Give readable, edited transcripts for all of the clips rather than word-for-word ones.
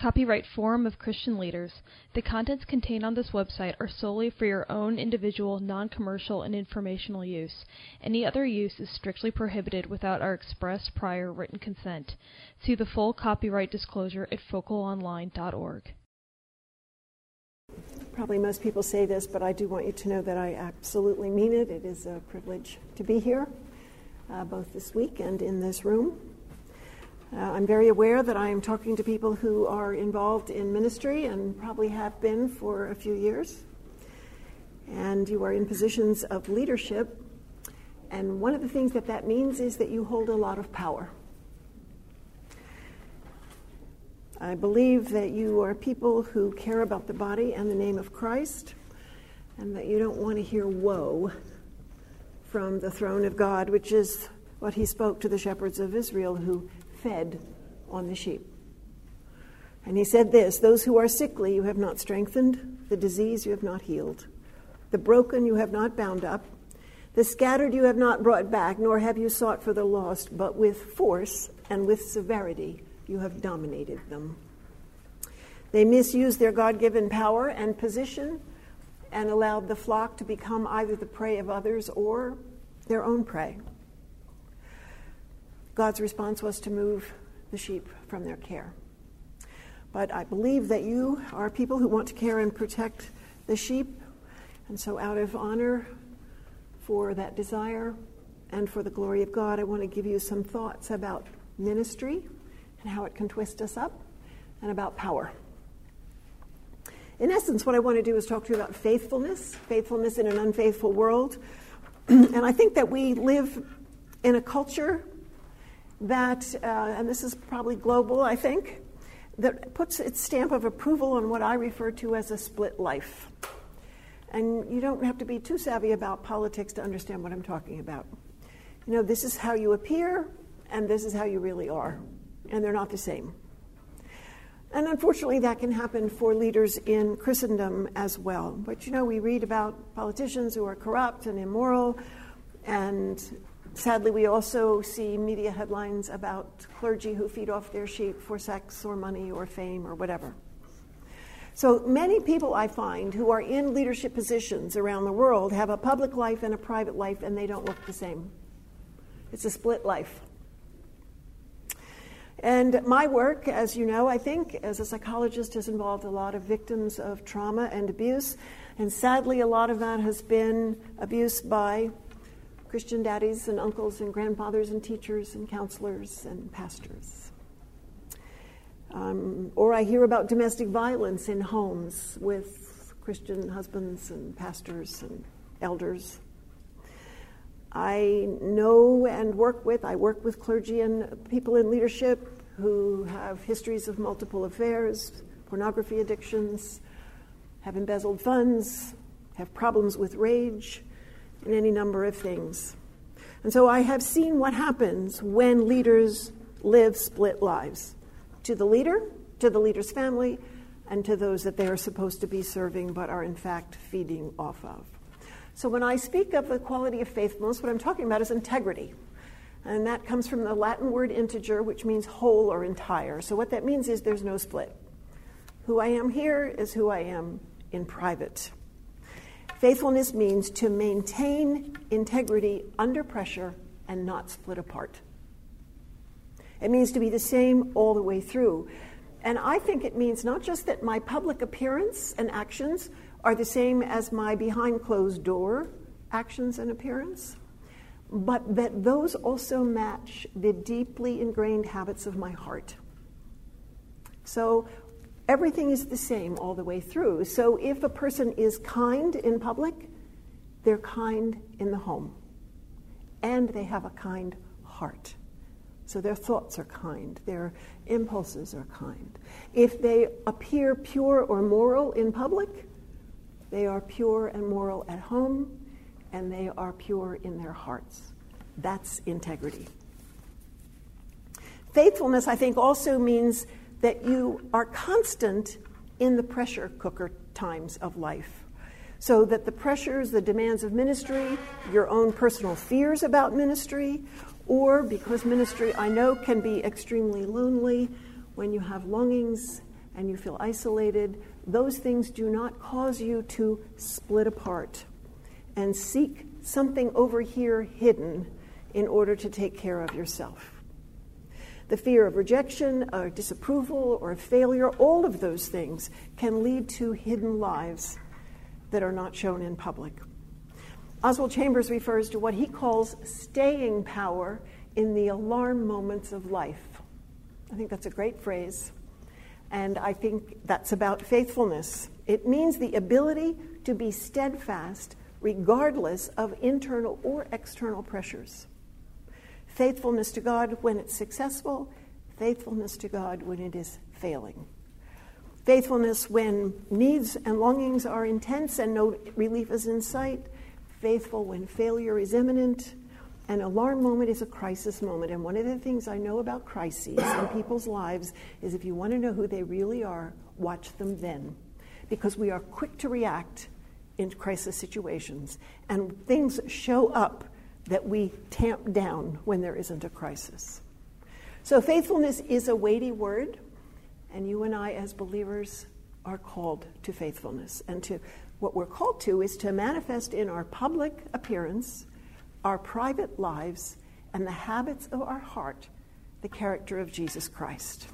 Copyright Forum of Christian Leaders. The contents contained on this website are solely for your own individual, non-commercial, and informational use. Any other use is strictly prohibited without our express prior written consent. See the full copyright disclosure at focalonline.org. Probably most people say this, but I do want you to know that I absolutely mean it. It is a privilege to be here, both this week and in this room. I'm very aware that I am talking to people who are involved in ministry and probably have been for a few years. And you are in positions of leadership. And one of the things that means is that you hold a lot of power. I believe that you are people who care about the body and the name of Christ, and that you don't want to hear woe from the throne of God, which is what he spoke to the shepherds of Israel who fed on the sheep. And he said this, "Those who are sickly you have not strengthened, the disease you have not healed, the broken you have not bound up, the scattered you have not brought back, nor have you sought for the lost, but with force and with severity you have dominated them." They misused their God-given power and position and allowed the flock to become either the prey of others or their own prey. God's response was to move the sheep from their care. But I believe that you are people who want to care and protect the sheep, and so out of honor for that desire and for the glory of God, I want to give you some thoughts about ministry and how it can twist us up, and about power. In essence, what I want to do is talk to you about faithfulness in an unfaithful world. And I think that we live in a culture that, and this is probably global, I think, that puts its stamp of approval on what I refer to as a split life. And you don't have to be too savvy about politics to understand what I'm talking about. You know, this is how you appear, and this is how you really are. And they're not the same. And unfortunately, that can happen for leaders in Christendom as well. But, you know, we read about politicians who are corrupt and immoral, and sadly, we also see media headlines about clergy who feed off their sheep for sex or money or fame or whatever. So many people I find who are in leadership positions around the world have a public life and a private life, and they don't look the same. It's a split life. And my work, as you know, I think, as a psychologist, has involved a lot of victims of trauma and abuse. And sadly, a lot of that has been abuse by Christian daddies and uncles and grandfathers and teachers and counselors and pastors. Or I hear about domestic violence in homes with Christian husbands and pastors and elders. I know and work with clergy and people in leadership who have histories of multiple affairs, pornography addictions, have embezzled funds, have problems with rage, and any number of things. And so I have seen what happens when leaders live split lives. To the leader, to the leader's family, and to those that they are supposed to be serving but are in fact feeding off of. So when I speak of the quality of faithfulness, what I'm talking about is integrity. And that comes from the Latin word integer, which means whole or entire. So what that means is there's no split. Who I am here is who I am in private. Faithfulness means to maintain integrity under pressure and not split apart. It means to be the same all the way through. And I think it means not just that my public appearance and actions are the same as my behind closed door actions and appearance, but that those also match the deeply ingrained habits of my heart. So everything is the same all the way through. So if a person is kind in public, they're kind in the home. And they have a kind heart. So their thoughts are kind. Their impulses are kind. If they appear pure or moral in public, they are pure and moral at home, and they are pure in their hearts. That's integrity. Faithfulness, I think, also means that you are constant in the pressure cooker times of life. So that the pressures, the demands of ministry, your own personal fears about ministry, or because ministry, I know, can be extremely lonely when you have longings and you feel isolated, those things do not cause you to split apart and seek something over here hidden in order to take care of yourself. The fear of rejection, or disapproval, or failure, all of those things can lead to hidden lives that are not shown in public. Oswald Chambers refers to what he calls staying power in the alarm moments of life. I think that's a great phrase, and I think that's about faithfulness. It means the ability to be steadfast regardless of internal or external pressures. Faithfulness to God when it's successful, faithfulness to God when it is failing. Faithfulness when needs and longings are intense and no relief is in sight. Faithful when failure is imminent. An alarm moment is a crisis moment. And one of the things I know about crises in people's lives is if you want to know who they really are, watch them then. Because we are quick to react in crisis situations. And things show up that we tamp down when there isn't a crisis. So faithfulness is a weighty word, and you and I as believers are called to faithfulness. And to what we're called to is to manifest in our public appearance, our private lives, and the habits of our heart, the character of Jesus Christ.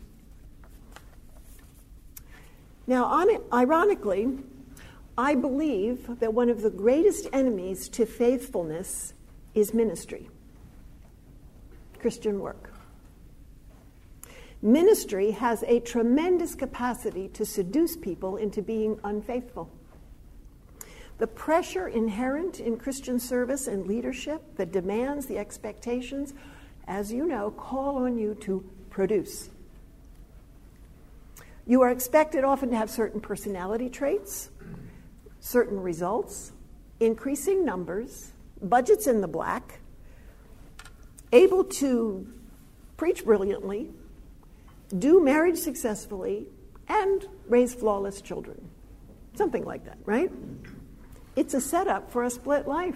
Now, ironically, I believe that one of the greatest enemies to faithfulness is ministry, Christian work. Ministry has a tremendous capacity to seduce people into being unfaithful. The pressure inherent in Christian service and leadership, the demands, the expectations, as you know, call on you to produce. You are expected often to have certain personality traits, certain results, increasing numbers, budgets in the black, able to preach brilliantly, do marriage successfully, and raise flawless children. Something like that, right? It's a setup for a split life.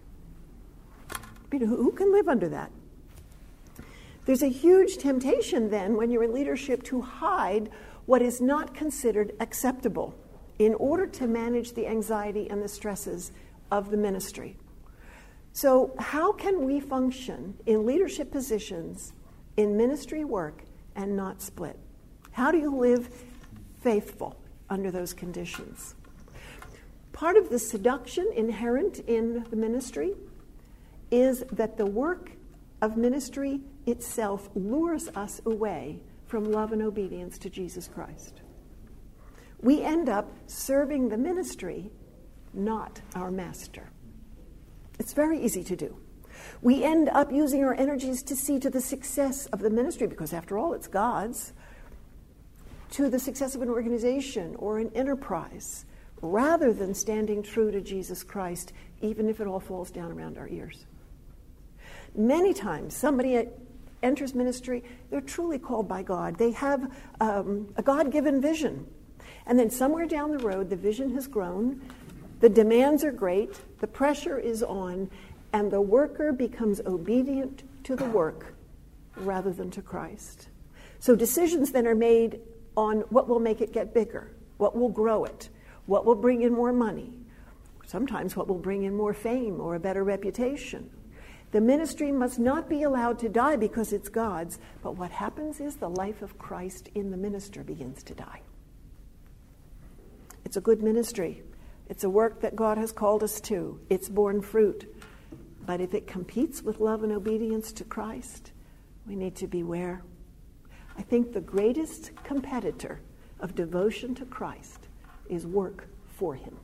Who can live under that? There's a huge temptation then when you're in leadership to hide what is not considered acceptable in order to manage the anxiety and the stresses of the ministry. So how can we function in leadership positions in ministry work and not split? How do you live faithful under those conditions? Part of the seduction inherent in the ministry is that the work of ministry itself lures us away from love and obedience to Jesus Christ. We end up serving the ministry, not our master. It's very easy to do. We end up using our energies to see to the success of the ministry, because after all, it's God's, to the success of an organization or an enterprise, rather than standing true to Jesus Christ, even if it all falls down around our ears. Many times, somebody enters ministry, they're truly called by God. They have a God-given vision. And then somewhere down the road, the vision has grown, the demands are great, the pressure is on, and the worker becomes obedient to the work rather than to Christ. So decisions then are made on what will make it get bigger, what will grow it, what will bring in more money, sometimes what will bring in more fame or a better reputation. The ministry must not be allowed to die because it's God's, but what happens is the life of Christ in the minister begins to die. It's a good ministry. It's a work that God has called us to. It's borne fruit. But if it competes with love and obedience to Christ, we need to beware. I think the greatest competitor of devotion to Christ is work for him.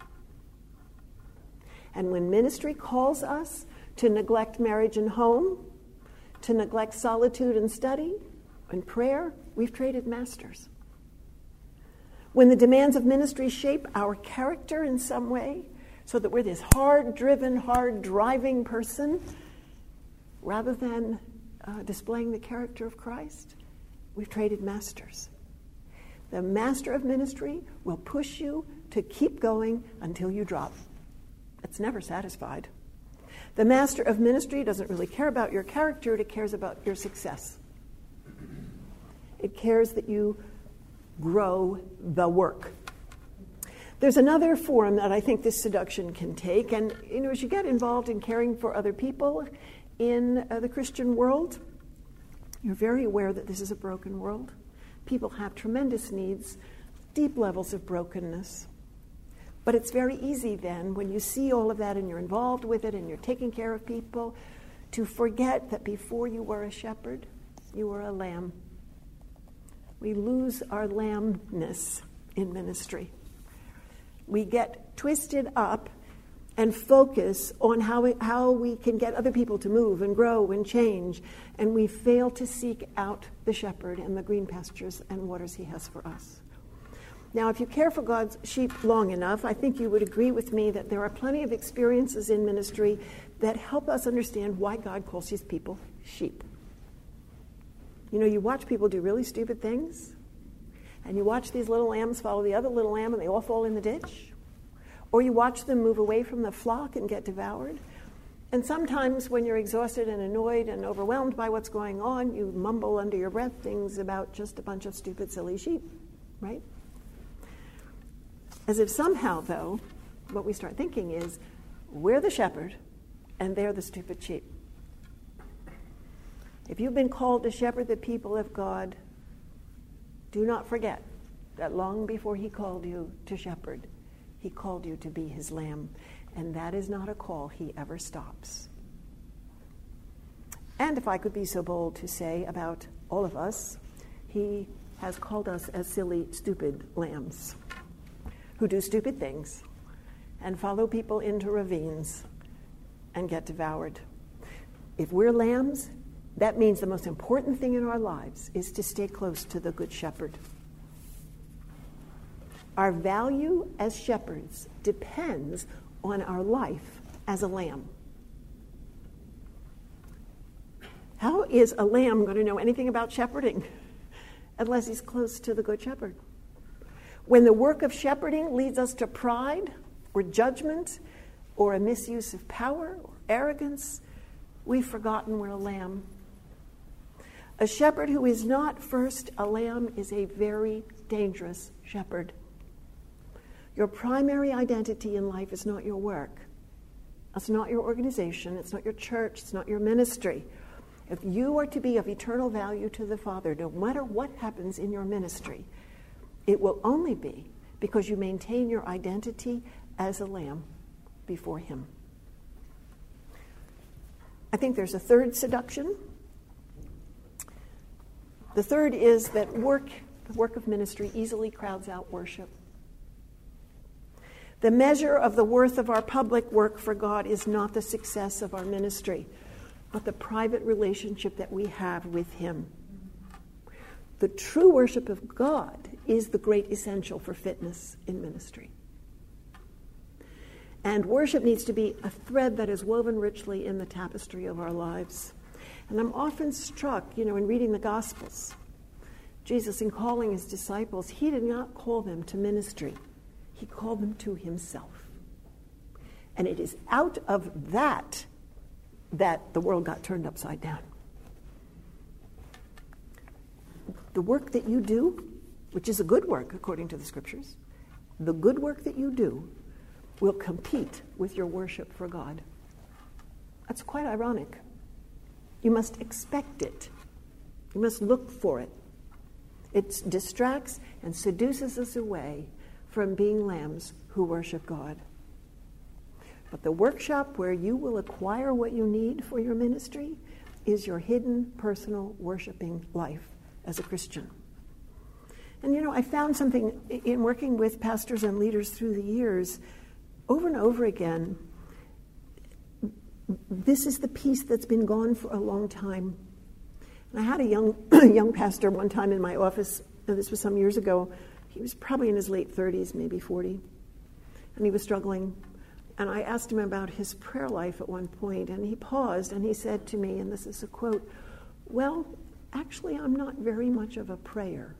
And when ministry calls us to neglect marriage and home, to neglect solitude and study and prayer, we've traded masters. When the demands of ministry shape our character in some way, so that we're this hard-driven, hard-driving person, rather than displaying the character of Christ, we've traded masters. The master of ministry will push you to keep going until you drop. It's never satisfied. The master of ministry doesn't really care about your character, it cares about your success. It cares that you grow the work. There's another form that I think this seduction can take, and as you get involved in caring for other people in the Christian world, you're very aware that this is a broken world. People have tremendous needs, deep levels of brokenness. But it's very easy then, when you see all of that and you're involved with it and you're taking care of people, to forget that before you were a shepherd, you were a lamb. We lose our lambness in ministry. We get twisted up and focus on how we can get other people to move and grow and change, and we fail to seek out the shepherd and the green pastures and waters he has for us. Now, if you care for God's sheep long enough, I think you would agree with me that there are plenty of experiences in ministry that help us understand why God calls his people sheep. You watch people do really stupid things, and you watch these little lambs follow the other little lamb and they all fall in the ditch. Or you watch them move away from the flock and get devoured. And sometimes when you're exhausted and annoyed and overwhelmed by what's going on, you mumble under your breath things about just a bunch of stupid, silly sheep, right? As if somehow, though, what we start thinking is, we're the shepherd and they're the stupid sheep. If you've been called to shepherd the people of God, do not forget that long before he called you to shepherd, he called you to be his lamb. And that is not a call he ever stops. And if I could be so bold to say about all of us, he has called us as silly, stupid lambs who do stupid things and follow people into ravines and get devoured. If we're lambs, that means the most important thing in our lives is to stay close to the Good Shepherd. Our value as shepherds depends on our life as a lamb. How is a lamb going to know anything about shepherding unless he's close to the Good Shepherd? When the work of shepherding leads us to pride or judgment or a misuse of power or arrogance, we've forgotten we're a lamb. A shepherd who is not first a lamb is a very dangerous shepherd. Your primary identity in life is not your work. It's not your organization. It's not your church. It's not your ministry. If you are to be of eternal value to the Father, no matter what happens in your ministry, it will only be because you maintain your identity as a lamb before him. I think there's a third seduction. The third is that the work of ministry easily crowds out worship. The measure of the worth of our public work for God is not the success of our ministry, but the private relationship that we have with him. The true worship of God is the great essential for fitness in ministry. And worship needs to be a thread that is woven richly in the tapestry of our lives. And I'm often struck, in reading the Gospels, Jesus, in calling his disciples, he did not call them to ministry. He called them to himself. And it is out of that the world got turned upside down. The work that you do, which is a good work according to the scriptures, the good work that you do will compete with your worship for God. That's quite ironic. You must expect it. You must look for it. It distracts and seduces us away from being lambs who worship God. But the workshop where you will acquire what you need for your ministry is your hidden, personal, worshiping life as a Christian. And I found something in working with pastors and leaders through the years, over and over again. This is the piece that's been gone for a long time. And I had a young pastor one time in my office, and this was some years ago. He was probably in his late 30s, maybe 40, and he was struggling. And I asked him about his prayer life at one point, and he paused, and he said to me, and this is a quote, "Well, actually, I'm not very much of a prayer."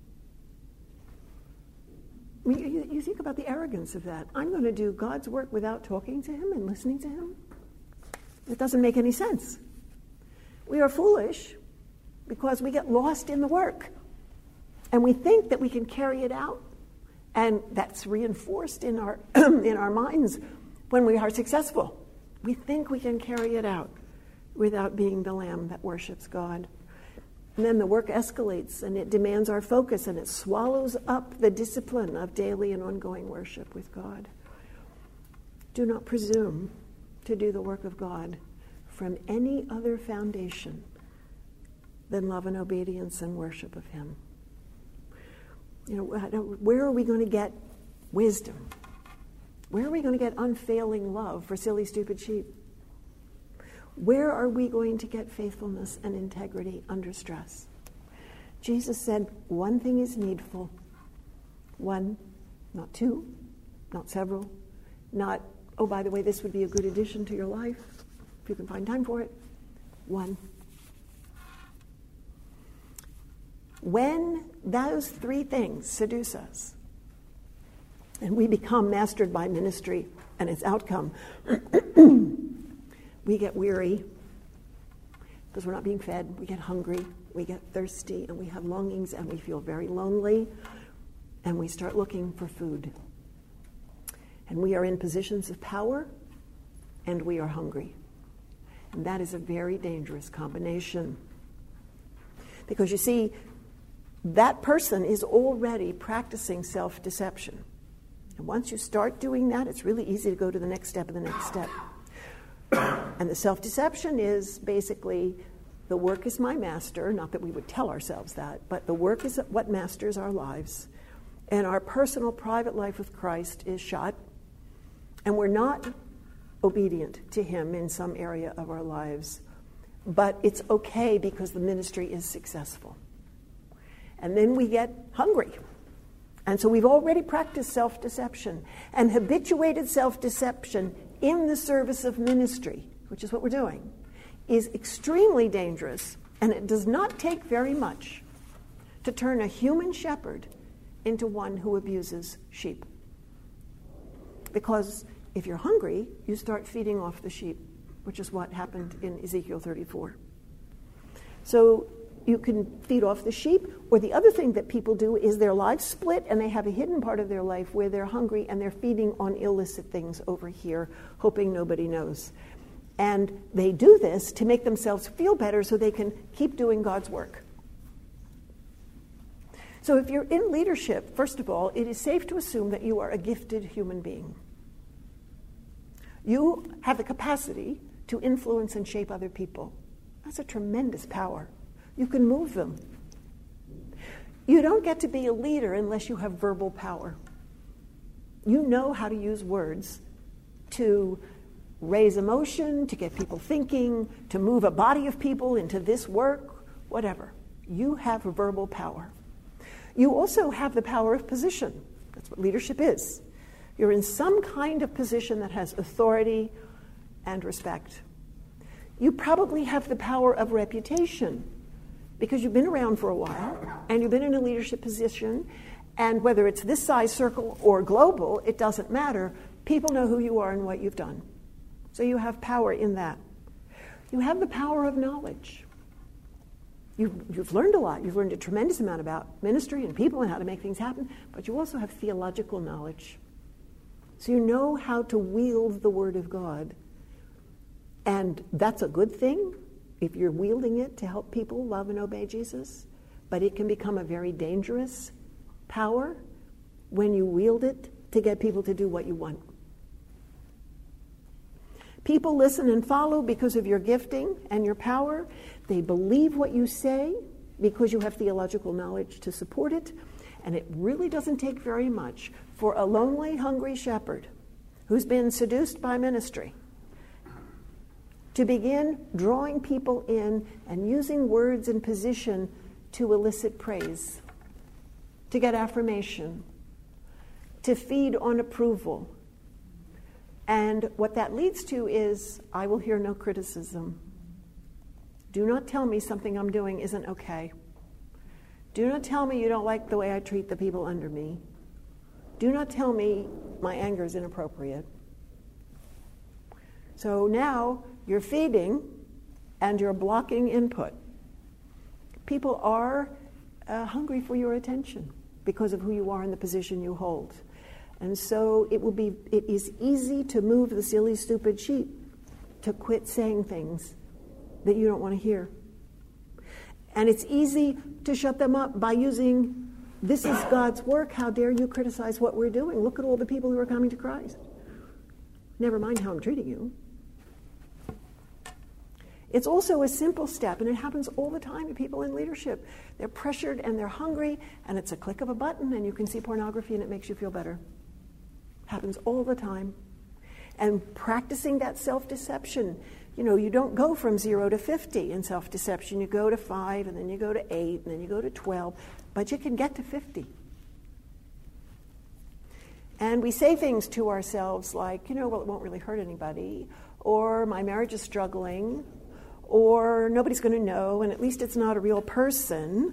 I mean, you think about the arrogance of that. I'm going to do God's work without talking to him and listening to him? It doesn't make any sense. We are foolish because we get lost in the work. And we think that we can carry it out, and that's reinforced in our in our minds when we are successful. We think we can carry it out without being the lamb that worships God. And then the work escalates, and it demands our focus, and it swallows up the discipline of daily and ongoing worship with God. Do not presume to do the work of God from any other foundation than love and obedience and worship of Him. You know, where are we going to get wisdom? Where are we going to get unfailing love for silly, stupid sheep? Where are we going to get faithfulness and integrity under stress? Jesus said, one thing is needful. One, not two, not several, not, oh, by the way, this would be a good addition to your life, if you can find time for it. One. When those three things seduce us, and we become mastered by ministry and its outcome, we get weary because we're not being fed, we get hungry, we get thirsty, and we have longings, and we feel very lonely, and we start looking for food. And we are in positions of power, and we are hungry. And that is a very dangerous combination. Because you see, that person is already practicing self-deception. And once you start doing that, it's really easy to go to the next step and the next step. And the self-deception is basically, the work is my master, not that we would tell ourselves that, but the work is what masters our lives. And our personal private life with Christ is shot, and we're not obedient to Him in some area of our lives. But it's okay because the ministry is successful. And then we get hungry. And so we've already practiced self-deception and habituated self-deception in the service of ministry, which is what we're doing, is extremely dangerous, and it does not take very much to turn a human shepherd into one who abuses sheep. Because if you're hungry, you start feeding off the sheep, which is what happened in Ezekiel 34. So you can feed off the sheep, or the other thing that people do is their lives split and they have a hidden part of their life where they're hungry and they're feeding on illicit things over here, hoping nobody knows. And they do this to make themselves feel better so they can keep doing God's work. So if you're in leadership, first of all, it is safe to assume that you are a gifted human being. You have the capacity to influence and shape other people. That's a tremendous power. You can move them. You don't get to be a leader unless you have verbal power. You know how to use words to raise emotion, to get people thinking, to move a body of people into this work, whatever. You have verbal power. You also have the power of position. That's what leadership is. You're in some kind of position that has authority and respect. You probably have the power of reputation because you've been around for a while and you've been in a leadership position, and whether it's this size circle or global, it doesn't matter. People know who you are and what you've done. So you have power in that. You have the power of knowledge. You've learned a lot. You've learned a tremendous amount about ministry and people and how to make things happen, but you also have theological knowledge. So you know how to wield the Word of God. And that's a good thing if you're wielding it to help people love and obey Jesus. But it can become a very dangerous power when you wield it to get people to do what you want. People listen and follow because of your gifting and your power. They believe what you say because you have theological knowledge to support it. And it really doesn't take very much for a lonely, hungry shepherd who's been seduced by ministry to begin drawing people in and using words and position to elicit praise, to get affirmation, to feed on approval. And what that leads to is, I will hear no criticism. Do not tell me something I'm doing isn't okay. Do not tell me you don't like the way I treat the people under me. Do not tell me my anger is inappropriate. So now you're feeding and you're blocking input. People are hungry for your attention because of who you are and the position you hold. And so it is easy to move the silly, stupid sheep to quit saying things that you don't want to hear. And it's easy to shut them up by using, this is God's work, how dare you criticize what we're doing? Look at all the people who are coming to Christ. Never mind how I'm treating you. It's also a simple step, and it happens all the time to people in leadership. They're pressured and they're hungry, and it's a click of a button, and you can see pornography and it makes you feel better. Happens all the time. And practicing that self-deception, you don't go from 0 to 50 in self-deception. You go to 5, and then you go to 8, and then you go to 12, but you can get to 50. And we say things to ourselves like, well, it won't really hurt anybody, or my marriage is struggling, or nobody's going to know, and at least it's not a real person.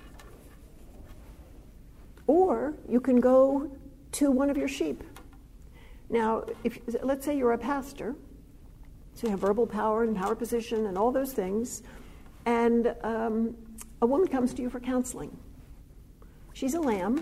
Or you can go to one of your sheep. Now, let's say you're a pastor, so you have verbal power and power position and all those things, and a woman comes to you for counseling. She's a lamb.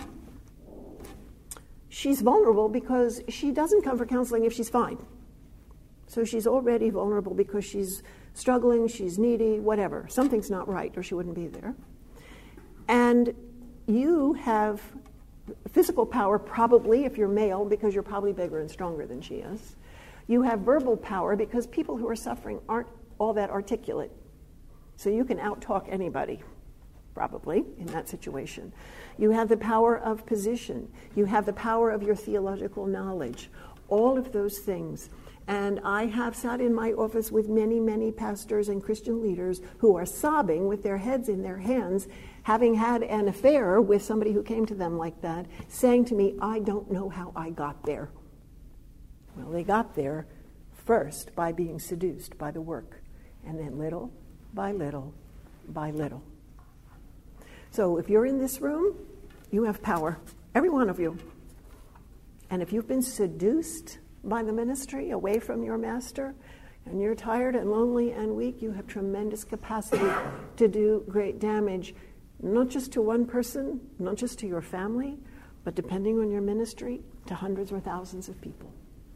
She's vulnerable because she doesn't come for counseling if she's fine. So she's already vulnerable because she's struggling, she's needy, whatever. Something's not right, or she wouldn't be there. And you have physical power, probably, if you're male, because you're probably bigger and stronger than she is. You have verbal power because people who are suffering aren't all that articulate. So you can out-talk anybody, probably, in that situation. You have the power of position. You have the power of your theological knowledge. All of those things. And I have sat in my office with many, many pastors and Christian leaders who are sobbing with their heads in their hands, having had an affair with somebody who came to them like that, saying to me, I don't know how I got there. Well, they got there first by being seduced by the work, and then little by little by little. So if you're in this room, you have power, every one of you. And if you've been seduced by the ministry, away from your master, and you're tired and lonely and weak, you have tremendous capacity to do great damage, not just to one person, not just to your family, but depending on your ministry, to hundreds or thousands of people.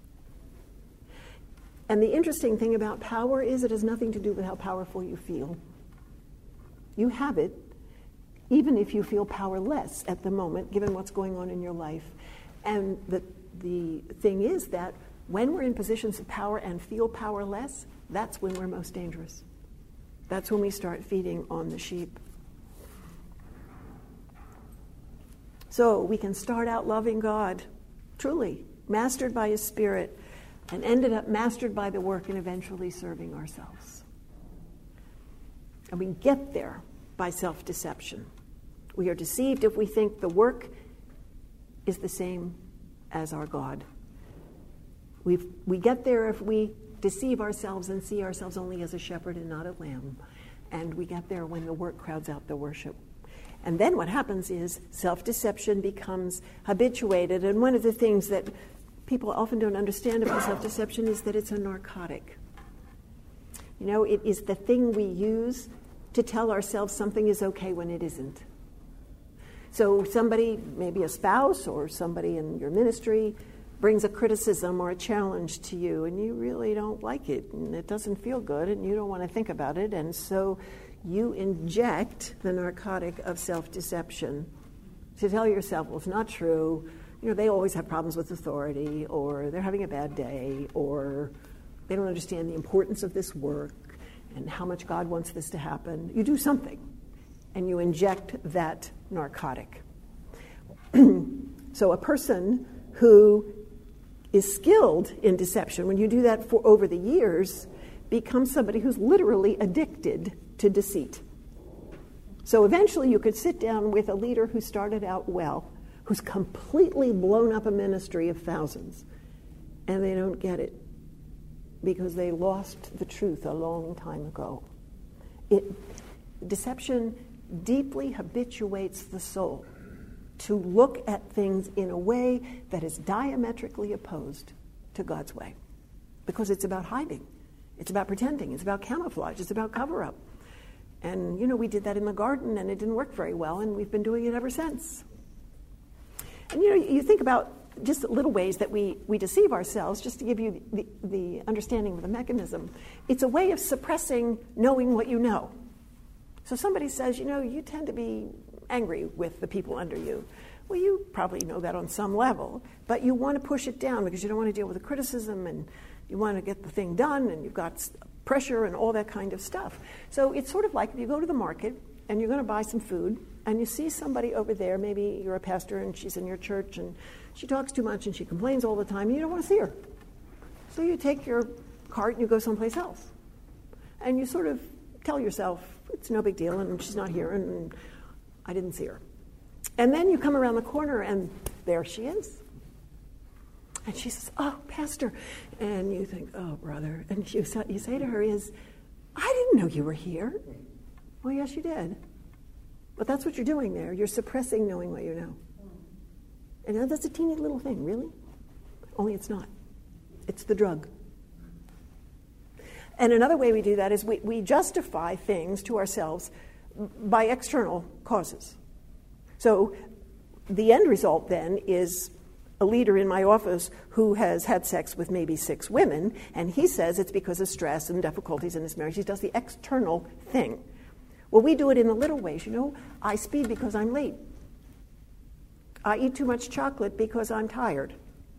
And the interesting thing about power is it has nothing to do with how powerful you feel. You have it, even if you feel powerless at the moment, given what's going on in your life. And the thing is that when we're in positions of power and feel powerless, that's when we're most dangerous. That's when we start feeding on the sheep. So we can start out loving God, truly, mastered by His Spirit, and ended up mastered by the work and eventually serving ourselves. And we get there by self-deception. We are deceived if we think the work is the same as our God. We get there if we deceive ourselves and see ourselves only as a shepherd and not a lamb. And we get there when the work crowds out the worship. And then what happens is self-deception becomes habituated. And one of the things that people often don't understand about self-deception is that it's a narcotic. It is the thing we use to tell ourselves something is okay when it isn't. So somebody, maybe a spouse or somebody in your ministry, brings a criticism or a challenge to you, and you really don't like it, and it doesn't feel good, and you don't want to think about it, and so you inject the narcotic of self-deception to tell yourself, well, it's not true, they always have problems with authority, or they're having a bad day, or they don't understand the importance of this work and how much God wants this to happen. You do something, and you inject that narcotic. So a person who is skilled in deception, when you do that for over the years, becomes somebody who's literally addicted to deceit. So eventually you could sit down with a leader who started out well, who's completely blown up a ministry of thousands, and they don't get it because they lost the truth a long time ago. Deception deeply habituates the soul to look at things in a way that is diametrically opposed to God's way. Because it's about hiding. It's about pretending. It's about camouflage. It's about cover-up. And, we did that in the garden, and it didn't work very well, and we've been doing it ever since. And, you think about just little ways that we deceive ourselves, just to give you the understanding of the mechanism. It's a way of suppressing knowing what you know. So somebody says, you tend to be angry with the people under you. Well, you probably know that on some level, but you want to push it down because you don't want to deal with the criticism, and you want to get the thing done, and you've got pressure and all that kind of stuff. So it's sort of like if you go to the market and you're going to buy some food, and you see somebody over there, maybe you're a pastor and she's in your church, and she talks too much and she complains all the time, and you don't want to see her. So you take your cart and you go someplace else. And you sort of tell yourself, it's no big deal, and she's not here, and I didn't see her. And then you come around the corner, and there she is. And she says, oh, Pastor. And you think, oh, brother. And you say to her is, I didn't know you were here. Well, yes, you did. But that's what you're doing there. You're suppressing knowing what you know. And that's a teeny little thing, really. Only it's not. It's the drug. And another way we do that is we justify things to ourselves by external causes. So the end result then is a leader in my office who has had sex with maybe 6 women, and he says it's because of stress and difficulties in his marriage. He does the external thing. Well, we do it in the little ways. I speed because I'm late. I eat too much chocolate because I'm tired.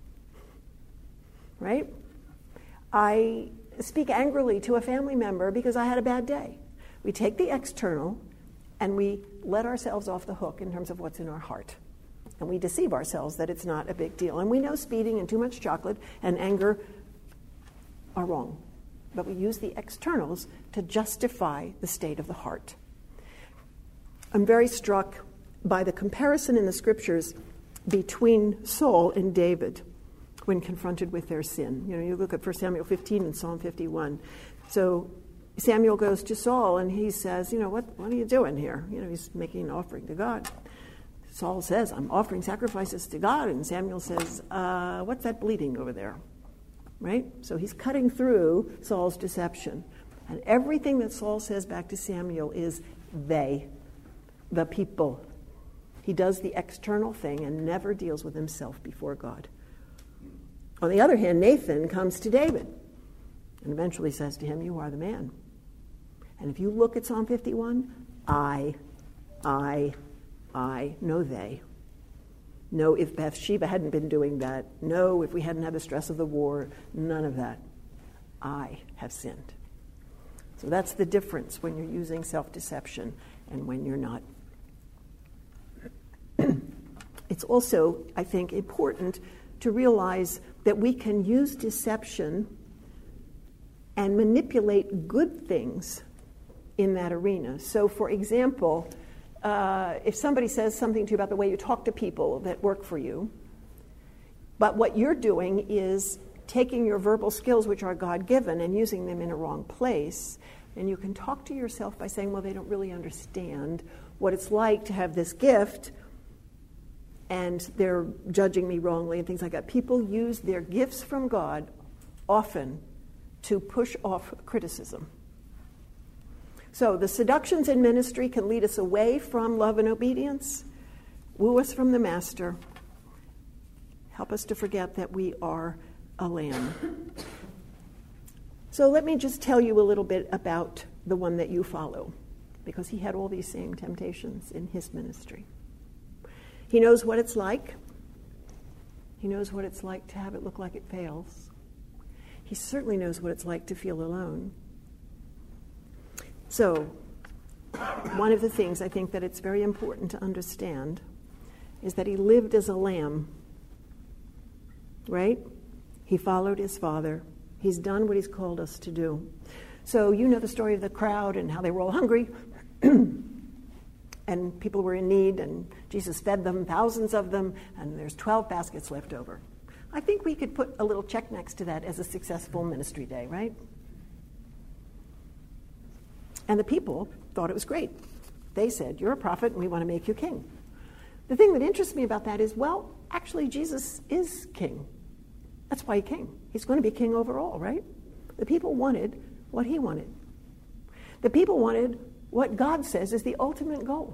Right? I speak angrily to a family member because I had a bad day. We take the external and we let ourselves off the hook in terms of what's in our heart. And we deceive ourselves that it's not a big deal. And we know speeding and too much chocolate and anger are wrong. But we use the externals to justify the state of the heart. I'm very struck by the comparison in the scriptures between Saul and David when confronted with their sin. You look at 1 Samuel 15 and Psalm 51. So Samuel goes to Saul and he says, what are you doing here? He's making an offering to God. Saul says, I'm offering sacrifices to God. And Samuel says, what's that bleeding over there? Right? So he's cutting through Saul's deception. And everything that Saul says back to Samuel is they, the people. He does the external thing and never deals with himself before God. On the other hand, Nathan comes to David and eventually says to him, you are the man. And if you look at Psalm 51, I, no they. No, if Bathsheba hadn't been doing that. No, if we hadn't had the stress of the war. None of that. I have sinned. So that's the difference when you're using self-deception and when you're not. It's also, I think, important to realize that we can use deception and manipulate good things in that arena. So, for example, if somebody says something to you about the way you talk to people that work for you, but what you're doing is taking your verbal skills, which are God-given, and using them in a wrong place, and you can talk to yourself by saying, well, they don't really understand what it's like to have this gift, and they're judging me wrongly and things like that. People use their gifts from God often to push off criticism. So the seductions in ministry can lead us away from love and obedience, woo us from the master, help us to forget that we are a lamb. So let me just tell you a little bit about the one that you follow, because he had all these same temptations in his ministry. He knows what it's like. He knows what it's like to have it look like it fails. He certainly knows what it's like to feel alone. So, one of the things I think that it's very important to understand is that he lived as a lamb, right? He followed his father. He's done what he's called us to do. So you know the story of the crowd and how they were all hungry and people were in need, and Jesus fed them, thousands of them, and there's 12 baskets left over. I think we could put a little check next to that as a successful ministry day, right? And the people thought it was great. They said, you're a prophet and we want to make you king. The thing that interests me about that is, well, actually Jesus is king. That's why he came. He's going to be king over all, right? The people wanted what he wanted. The people wanted what God says is the ultimate goal.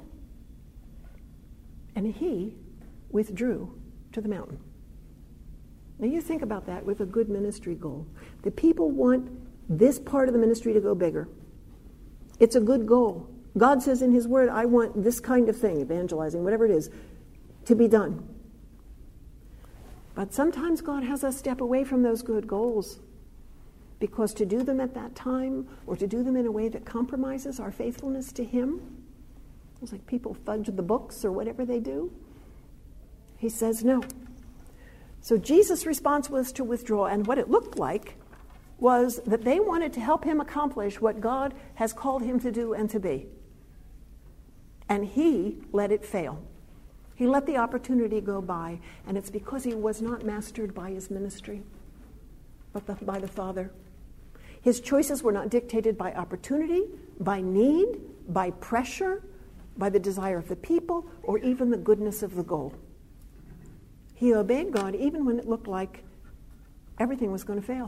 And he withdrew to the mountain. Now you think about that with a good ministry goal. The people want this part of the ministry to go bigger. It's a good goal. God says in his word, I want this kind of thing, evangelizing, whatever it is, to be done. But sometimes God has us step away from those good goals, because to do them at that time or to do them in a way that compromises our faithfulness to him, it's like people fudge the books or whatever they do. He says no. So Jesus' response was to withdraw, and what it looked like was that they wanted to help him accomplish what God has called him to do and to be. And he let it fail. He let the opportunity go by, and it's because he was not mastered by his ministry, but by the Father. His choices were not dictated by opportunity, by need, by pressure, by the desire of the people, or even the goodness of the goal. He obeyed God even when it looked like everything was going to fail.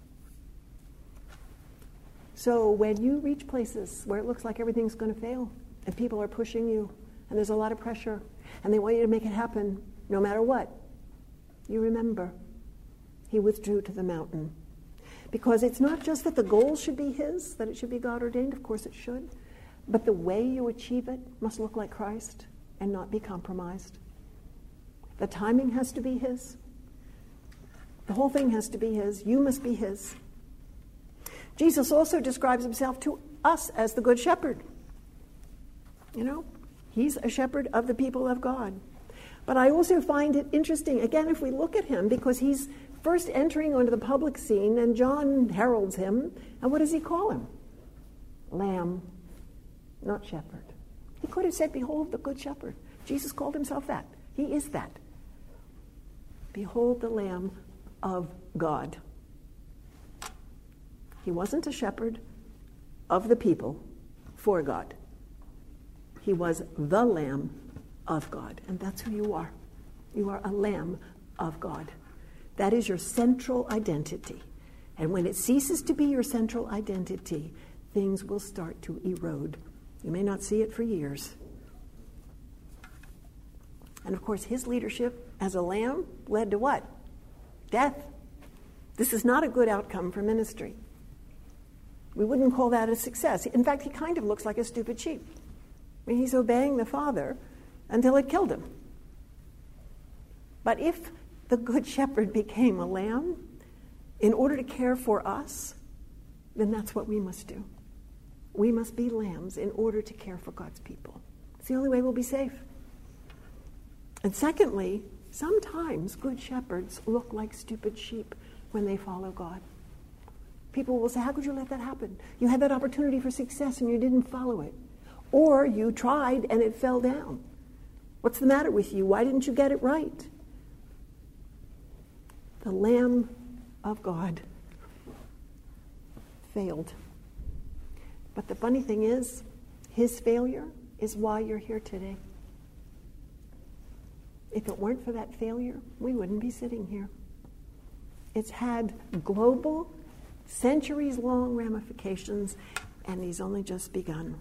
So when you reach places where it looks like everything's going to fail, and people are pushing you, and there's a lot of pressure, and they want you to make it happen no matter what, you remember, he withdrew to the mountain. Because it's not just that the goal should be his, that it should be God ordained, of course it should, but the way you achieve it must look like Christ and not be compromised. The timing has to be his. The whole thing has to be his. You must be his. Jesus also describes himself to us as the Good Shepherd. You know, he's a shepherd of the people of God. But I also find it interesting, again, if we look at him, because he's first entering onto the public scene, and John heralds him, and what does he call him? Lamb, not shepherd. He could have said, behold the Good Shepherd. Jesus called himself that. He is that. Behold the Lamb of God. He wasn't a shepherd of the people for God. He was the Lamb of God, and that's who you are. You are a Lamb of God. That is your central identity. And when it ceases to be your central identity, things will start to erode. You may not see it for years. And of course, his leadership as a lamb led to what? Death. This is not a good outcome for ministry. We wouldn't call that a success. In fact, he kind of looks like a stupid sheep. I mean, he's obeying the Father until it killed him. But if the Good Shepherd became a lamb in order to care for us, then that's what we must do. We must be lambs in order to care for God's people. It's the only way we'll be safe. And secondly, sometimes good shepherds look like stupid sheep when they follow God. People will say, how could you let that happen? You had that opportunity for success and you didn't follow it. Or you tried and it fell down. What's the matter with you? Why didn't you get it right? The Lamb of God failed. But the funny thing is, his failure is why you're here today. If it weren't for that failure, we wouldn't be sitting here. It's had global, centuries-long ramifications, and he's only just begun.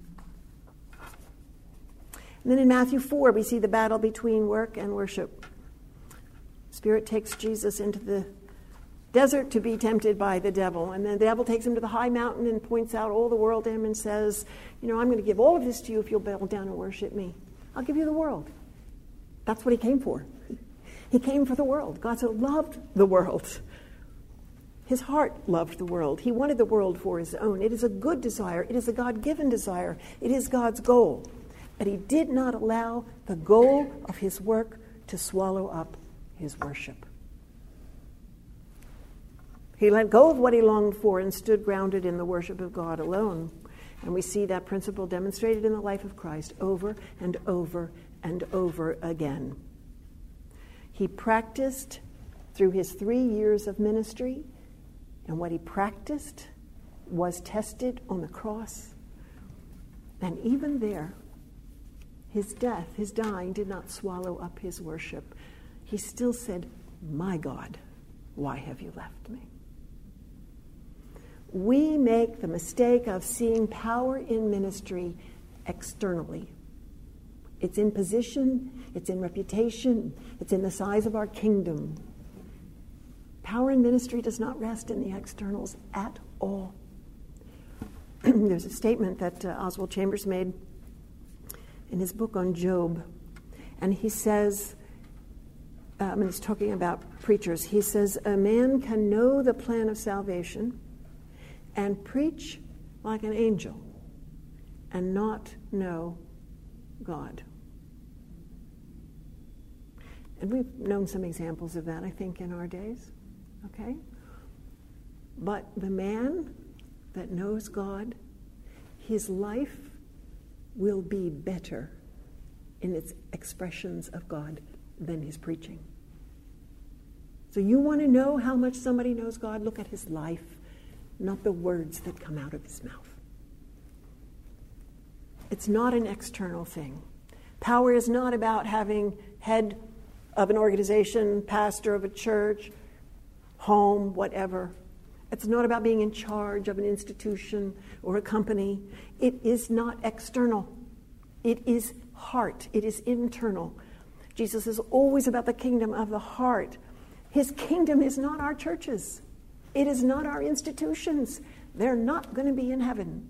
And then in Matthew 4, we see the battle between work and worship. Spirit takes Jesus into the desert to be tempted by the devil. And the devil takes him to the high mountain and points out all the world to him and says, you know, I'm going to give all of this to you if you'll bow down and worship me. I'll give you the world. That's what he came for. He came for the world. God so loved the world. His heart loved the world. He wanted the world for his own. It is a good desire. It is a God-given desire. It is God's goal. But he did not allow the goal of his work to swallow up his worship. He let go of what he longed for and stood grounded in the worship of God alone. And we see that principle demonstrated in the life of Christ over and over and over again. He practiced through his 3 years of ministry, and what he practiced was tested on the cross. And even there, his death, his dying, did not swallow up his worship. He still said, my God, why have you left me? we make the mistake of seeing power in ministry externally. It's in position, it's in reputation, it's in the size of our kingdom. Power in ministry does not rest in the externals at all. There's a statement that Oswald Chambers made in his book on Job, and he says, and he's talking about preachers, he says, a man can know the plan of salvation and preach like an angel and not know God. And we've known some examples of that, I think, in our days. Okay? But the man that knows God, his life will be better in its expressions of God than his preaching. So you want to know how much somebody knows God? Look at his life, not the words that come out of his mouth. It's not an external thing. Power is not about having head of an organization, pastor of a church, home, whatever. It's not about being in charge of an institution or a company. It is not external. It is heart. It is internal. Jesus is always about the kingdom of the heart. His kingdom is not our churches. It is not our institutions. They're not going to be in heaven.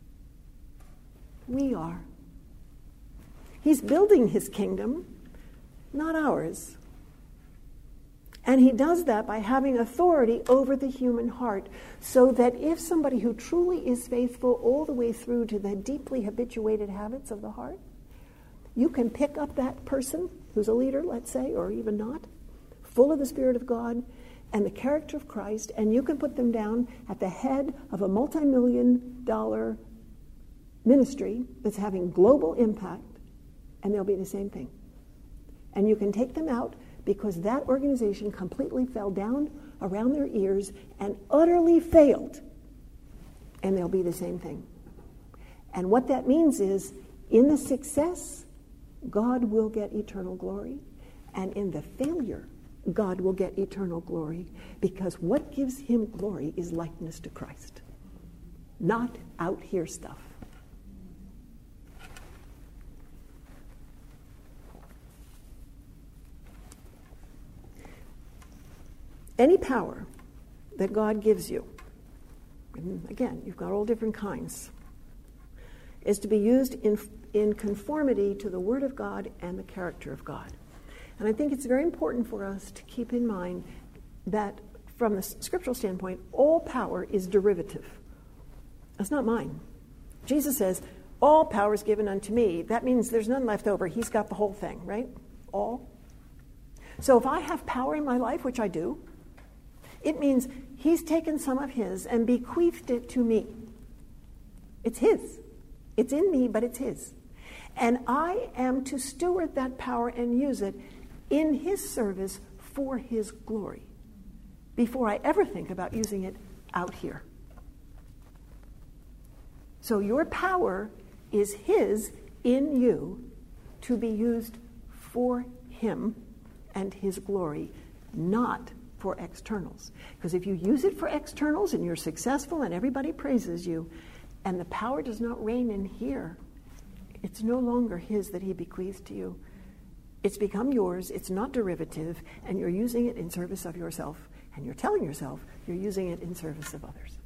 We are. He's building his kingdom, not ours. And he does that by having authority over the human heart, so that if somebody who truly is faithful all the way through to the deeply habituated habits of the heart, you can pick up that person who's a leader, let's say, or even not, full of the Spirit of God and the character of Christ, and you can put them down at the head of a multi-million-dollar ministry that's having global impact, and they'll be the same thing. And you can take them out because that organization completely fell down around their ears and utterly failed, and they'll be the same thing. And what that means is, in the success, God will get eternal glory, and in the failure, God will get eternal glory, because what gives him glory is likeness to Christ, not out here stuff. Any power that God gives you, and again, you've got all different kinds, is to be used in conformity to the Word of God and the character of God. And I think it's very important for us to keep in mind that from the scriptural standpoint, all power is derivative. That's not mine. Jesus says, all power is given unto me. That means there's none left over. He's got the whole thing, right? All. So if I have power in my life, which I do, it means he's taken some of his and bequeathed it to me. It's his. It's in me, but it's his. And I am to steward that power and use it in his service for his glory before I ever think about using it out here. So your power is his in you to be used for him and his glory, not for externals. Because if you use it for externals and you're successful and everybody praises you, and the power does not reign in here, it's no longer his that he bequeathed to you. It's become yours, it's not derivative, and you're using it in service of yourself, and you're telling yourself you're using it in service of others.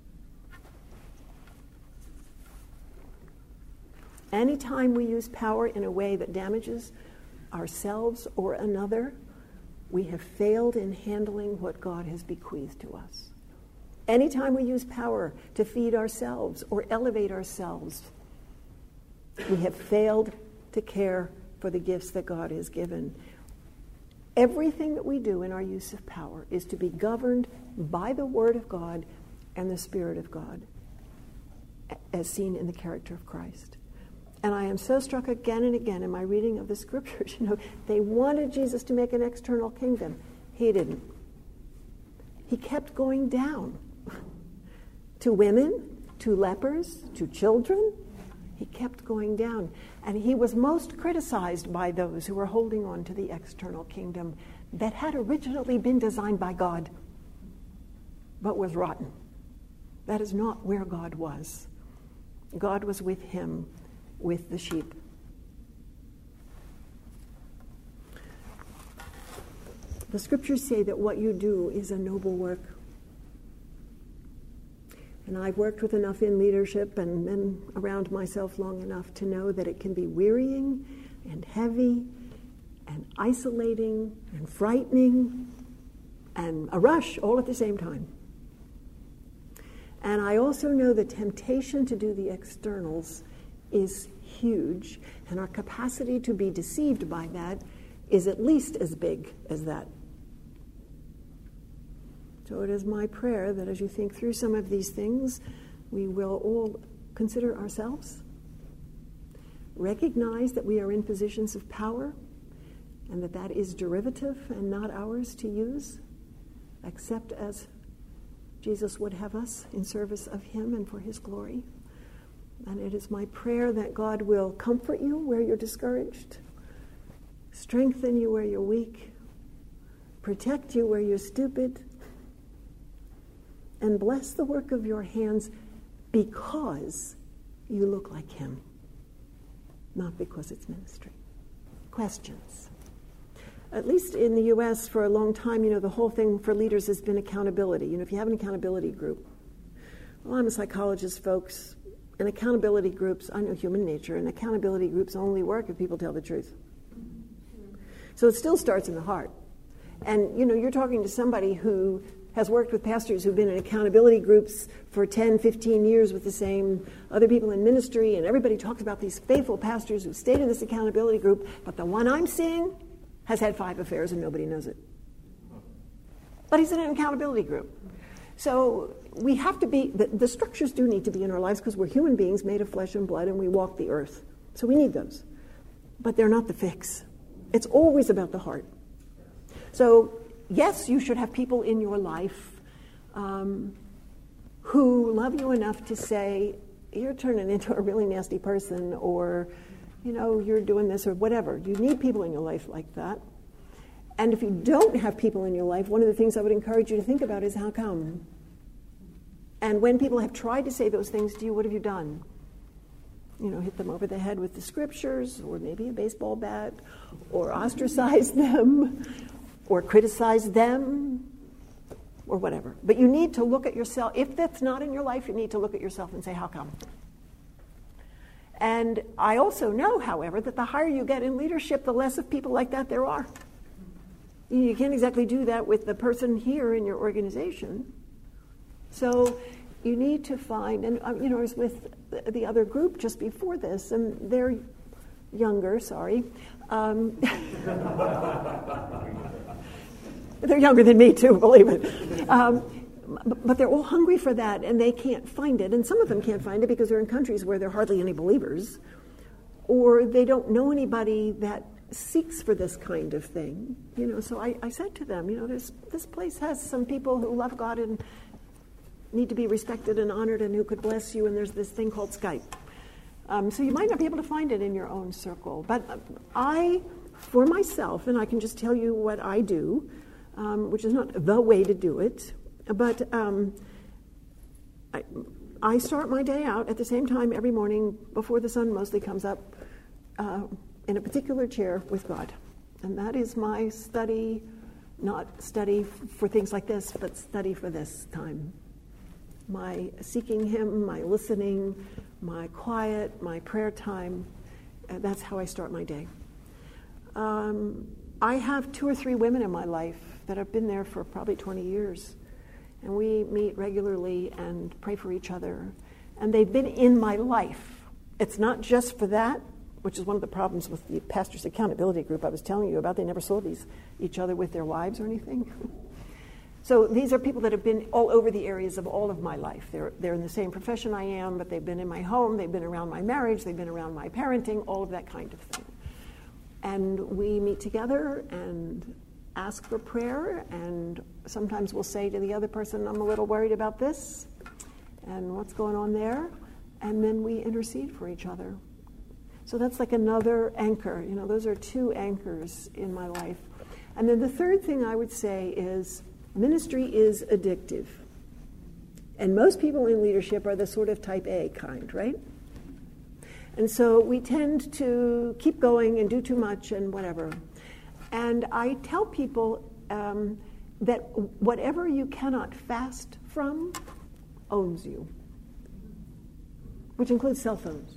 Anytime we use power in a way that damages ourselves or another, we have failed in handling what God has bequeathed to us. Anytime we use power to feed ourselves or elevate ourselves, we have failed to care for the gifts that God has given. Everything that we do in our use of power is to be governed by the Word of God and the Spirit of God, as seen in the character of Christ. And I am so struck again and again in my reading of the scriptures. They wanted Jesus to make an external kingdom. He didn't. He kept going down to women, to lepers, to children. He kept going down. And he was most criticized by those who were holding on to the external kingdom that had originally been designed by God, but was rotten. That is not where God was. God was with him, with the sheep. The scriptures say that what you do is a noble work. And I've worked with enough in leadership and been around myself long enough to know that it can be wearying and heavy and isolating and frightening and a rush all at the same time. And I also know the temptation to do the externals is huge, and our capacity to be deceived by that is at least as big as that. So it is my prayer that as you think through some of these things, we will all consider ourselves, recognize that we are in positions of power, and that that is derivative and not ours to use, accept as Jesus would have us in service of him and for his glory. And it is my prayer that God will comfort you where you're discouraged, strengthen you where you're weak, protect you where you're stupid, and bless the work of your hands because you look like him, not because it's ministry. Questions? At least in the U.S. for a long time, the whole thing for leaders has been accountability. If you have an accountability group. Well, I'm a psychologist, folks, and accountability groups, I know human nature, and accountability groups only work if people tell the truth. So it still starts in the heart. And, you're talking to somebody who has worked with pastors who've been in accountability groups for 10, 15 years with the same other people in ministry, and everybody talks about these faithful pastors who stayed in this accountability group, but the one I'm seeing has had 5 affairs and nobody knows it. But he's in an accountability group. So we have to be, the structures do need to be in our lives because we're human beings made of flesh and blood and we walk the earth. So we need those. But they're not the fix. It's always about the heart. So yes, you should have people in your life who love you enough to say, you're turning into a really nasty person, or, you're doing this, or whatever. You need people in your life like that. And if you don't have people in your life, one of the things I would encourage you to think about is how come? And when people have tried to say those things to you, what have you done? Hit them over the head with the scriptures, or maybe a baseball bat, or ostracize them, or criticize them, or whatever. But you need to look at yourself. If that's not in your life, you need to look at yourself and say, how come? And I also know, however, that the higher you get in leadership, the less of people like that there are. You can't exactly do that with the person here in your organization. So you need to find, and I was with the other group just before this, and they're younger, sorry. They're younger than me too, believe it. But they're all hungry for that, and they can't find it. And some of them can't find it because they're in countries where there are hardly any believers, or they don't know anybody that seeks for this kind of thing. So I said to them, this place has some people who love God and need to be respected and honored and who could bless you, and there's this thing called Skype. So you might not be able to find it in your own circle. But I, for myself, and I can just tell you what I do, which is not the way to do it, but I start my day out at the same time every morning before the sun mostly comes up in a particular chair with God. And that is my study, not study for things like this, but study for this time. My seeking him, my listening, my quiet, my prayer time, that's how I start my day. I have 2 or 3 women in my life that have been there for probably 20 years. And we meet regularly and pray for each other. And they've been in my life. It's not just for that, which is one of the problems with the pastor's accountability group I was telling you about. They never saw each other with their wives or anything. So these are people that have been all over the areas of all of my life. They're in the same profession I am, but they've been in my home, they've been around my marriage, they've been around my parenting, all of that kind of thing. And we meet together and ask for prayer, and sometimes we'll say to the other person, I'm a little worried about this, and what's going on there, and then we intercede for each other. So that's like another anchor. Those are 2 anchors in my life. And then the third thing I would say is ministry is addictive. And most people in leadership are the sort of type A kind, right? And so we tend to keep going and do too much and whatever. And I tell people that whatever you cannot fast from owns you, which includes cell phones.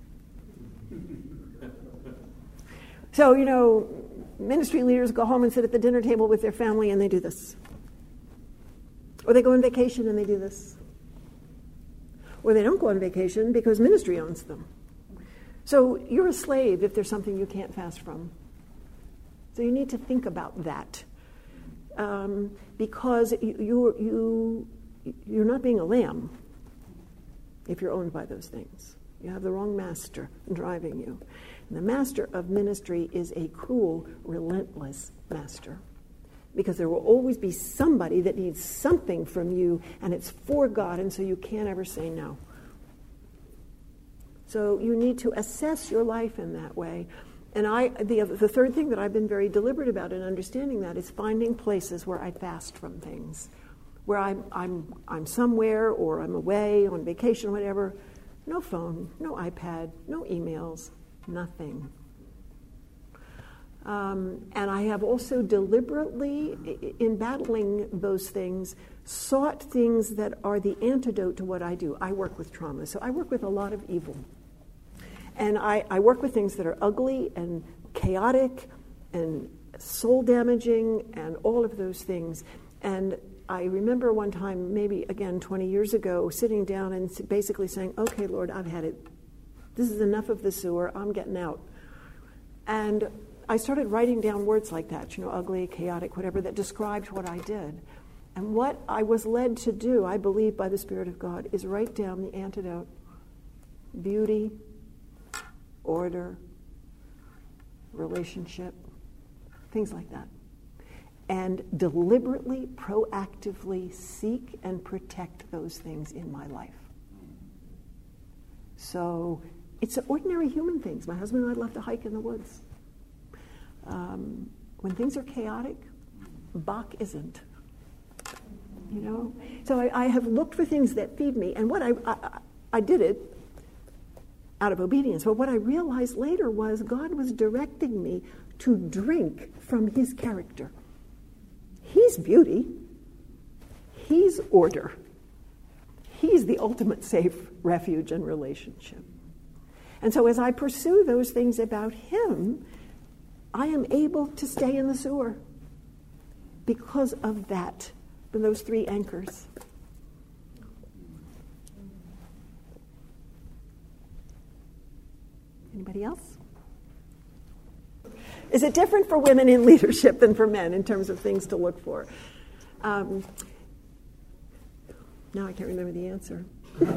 So, ministry leaders go home and sit at the dinner table with their family and they do this. Or they go on vacation and they do this. Or they don't go on vacation because ministry owns them. So you're a slave if there's something you can't fast from. So you need to think about that. Because you're not being a lamb if you're owned by those things. You have the wrong master driving you. And the master of ministry is a cruel, relentless master. Because there will always be somebody that needs something from you, and it's for God, and so you can't ever say no. So you need to assess your life in that way. And the third thing that I've been very deliberate about in understanding that is finding places where I fast from things, where I'm somewhere or I'm away on vacation, whatever. No phone, no iPad, no emails, nothing. And I have also deliberately, in battling those things, sought things that are the antidote to what I do. I work with trauma, so I work with a lot of evil. And I work with things that are ugly and chaotic and soul-damaging and all of those things. And I remember one time, maybe, again, 20 years ago, sitting down and basically saying, okay, Lord, I've had it. This is enough of the sewer. I'm getting out. And I started writing down words like that, ugly, chaotic, whatever, that described what I did. And what I was led to do, I believe by the Spirit of God, is write down the antidote. Beauty, order, relationship, things like that. And deliberately, proactively seek and protect those things in my life. So it's ordinary human things. My husband and I love to hike in the woods. When things are chaotic, Bach isn't. So I have looked for things that feed me, and what I did it out of obedience. But what I realized later was God was directing me to drink from his character. He's beauty. He's order. He's the ultimate safe refuge and relationship. And so as I pursue those things about him, I am able to stay in the sewer because of that, those three anchors. Anybody else? Is it different for women in leadership than for men in terms of things to look for? Now I can't remember the answer.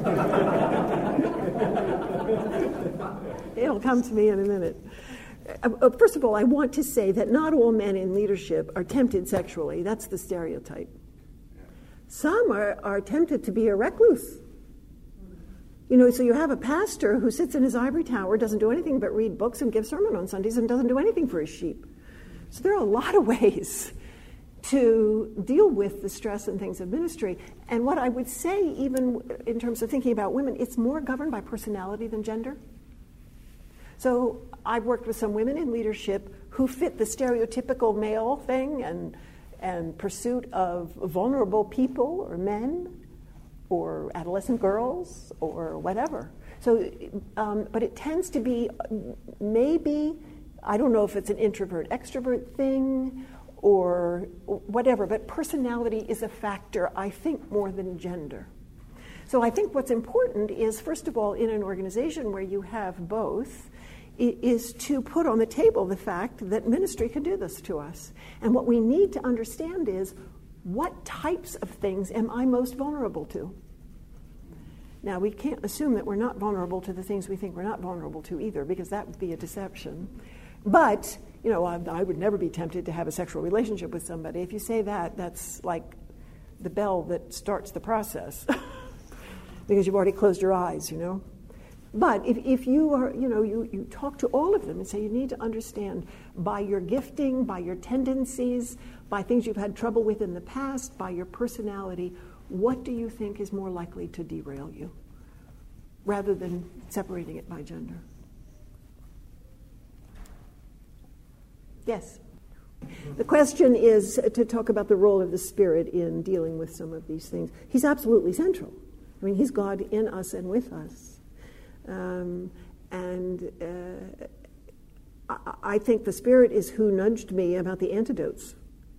It'll come to me in a minute. First of all, I want to say that not all men in leadership are tempted sexually. That's the stereotype. Some are tempted to be a recluse. So you have a pastor who sits in his ivory tower, doesn't do anything but read books and give sermon on Sundays, and doesn't do anything for his sheep. So there are a lot of ways to deal with the stress and things of ministry. And what I would say, even in terms of thinking about women, it's more governed by personality than gender. So I've worked with some women in leadership who fit the stereotypical male thing and pursuit of vulnerable people or men or adolescent girls or whatever. So, but it tends to be maybe, I don't know if it's an introvert-extrovert thing or whatever, but personality is a factor, I think, more than gender. So I think what's important is, first of all, in an organization where you have both, is to put on the table the fact that ministry can do this to us. And what we need to understand is, what types of things am I most vulnerable to? Now, we can't assume that we're not vulnerable to the things we think we're not vulnerable to either, because that would be a deception. But, I would never be tempted to have a sexual relationship with somebody. If you say that, that's like the bell that starts the process, because you've already closed your eyes, But if you are, you talk to all of them and say you need to understand by your gifting, by your tendencies, by things you've had trouble with in the past, by your personality, what do you think is more likely to derail you, rather than separating it by gender? Yes. The question is to talk about the role of the Spirit in dealing with some of these things. He's absolutely central. I mean, he's God in us and with us. I think the Spirit is who nudged me about the antidotes.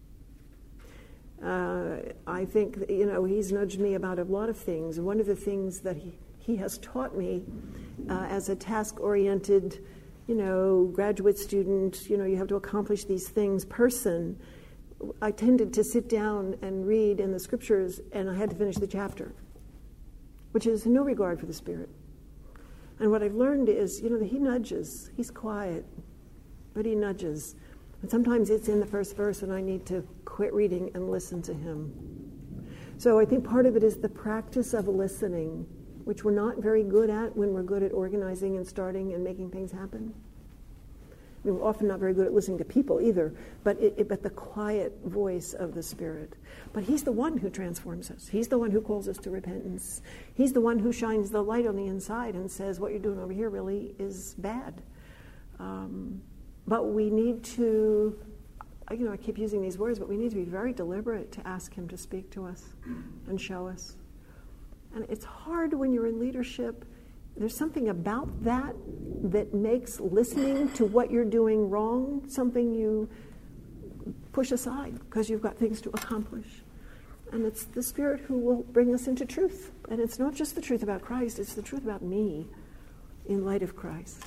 I think, he's nudged me about a lot of things. One of the things that he has taught me as a task-oriented, graduate student, you have to accomplish these things person, I tended to sit down and read in the scriptures, and I had to finish the chapter, which is no regard for the Spirit. And what I've learned is, that he nudges. He's quiet, but he nudges. And sometimes it's in the first verse, and I need to quit reading and listen to him. So I think part of it is the practice of listening, which we're not very good at when we're good at organizing and starting and making things happen. I mean, we're often not very good at listening to people either, but the quiet voice of the Spirit. But he's the one who transforms us. He's the one who calls us to repentance. He's the one who shines the light on the inside and says, what you're doing over here really is bad. But we need to, I keep using these words, but we need to be very deliberate to ask him to speak to us and show us. And it's hard when you're in leadership. There's something about that makes listening to what you're doing wrong something you push aside because you've got things to accomplish. And it's the Spirit who will bring us into truth. And it's not just the truth about Christ, it's the truth about me in light of Christ.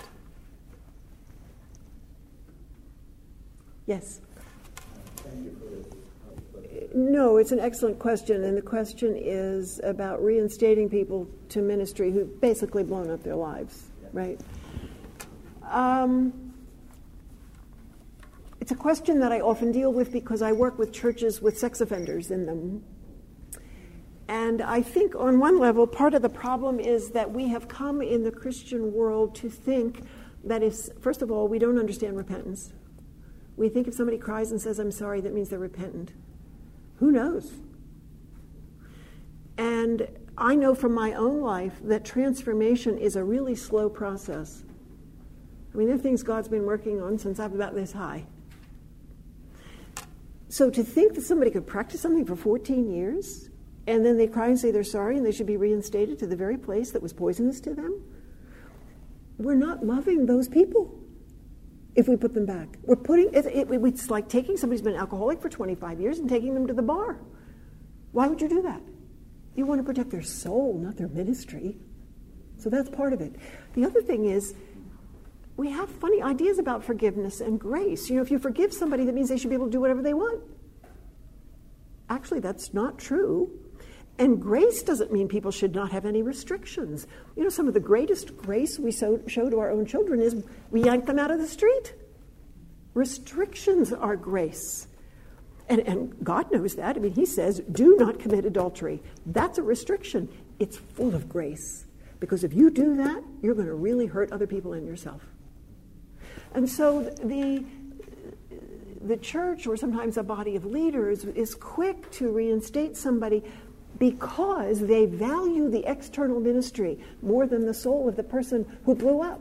Yes? Thank you for this. No, it's an excellent question, and the question is about reinstating people to ministry who've basically blown up their lives, right? It's a question that I often deal with because I work with churches with sex offenders in them. And I think on one level, part of the problem is that we have come in the Christian world to think that first of all, we don't understand repentance. We think if somebody cries and says, I'm sorry, that means they're repentant. Who knows? And I know from my own life that transformation is a really slow process. I mean, there are things God's been working on since I'm about this high. So to think that somebody could practice something for 14 years, and then they cry and say they're sorry and they should be reinstated to the very place that was poisonous to them, we're not loving those people. If we put them back, it's like taking somebody who's been an alcoholic for 25 years and taking them to the bar. Why would you do that? You want to protect their soul, not their ministry. So that's part of it. The other thing is, we have funny ideas about forgiveness and grace. If you forgive somebody, that means they should be able to do whatever they want. Actually, that's not true. And grace doesn't mean people should not have any restrictions. Some of the greatest grace we show to our own children is we yank them out of the street. Restrictions are grace. And God knows that. I mean, he says, do not commit adultery. That's a restriction. It's full of grace. Because if you do that, you're going to really hurt other people and yourself. And so the church, or sometimes a body of leaders, is quick to reinstate somebody because they value the external ministry more than the soul of the person who blew up.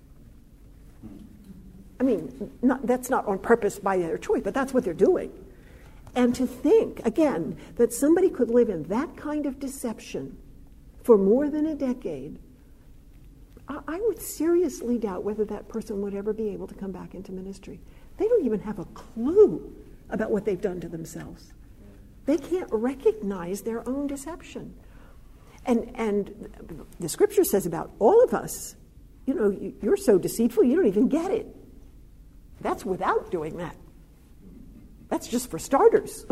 I mean, that's not on purpose by their choice, but that's what they're doing. And to think, again, that somebody could live in that kind of deception for more than a decade, I would seriously doubt whether that person would ever be able to come back into ministry. They don't even have a clue about what they've done to themselves. They can't recognize their own deception. And the scripture says about all of us, you're so deceitful, you don't even get it. That's without doing that. That's just for starters.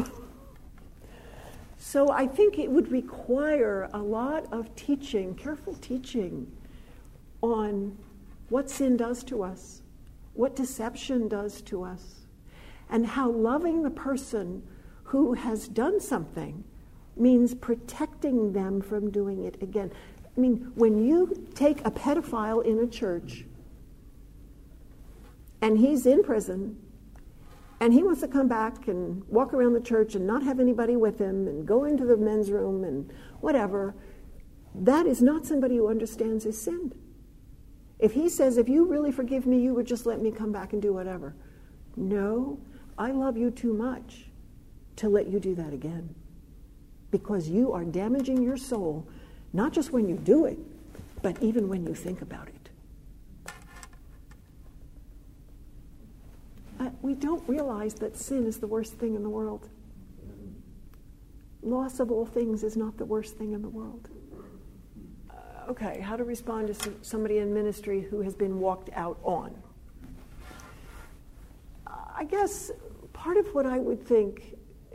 So I think it would require a lot of teaching, careful teaching, on what sin does to us, what deception does to us, and how loving the person who has done something means protecting them from doing it again. I mean, when you take a pedophile in a church and he's in prison And he wants to come back and walk around the church and not have anybody with him and go into the men's room and whatever. That is not somebody who understands his sin. If he says, if you really forgive me, you would just let me come back and do whatever. No, I love you too much to let you do that again. Because you are damaging your soul, not just when you do it, but even when you think about it. We don't realize that sin is the worst thing in the world. Loss of all things is not the worst thing in the world. Okay, how to respond to somebody in ministry who has been walked out on. I guess part of what I would think,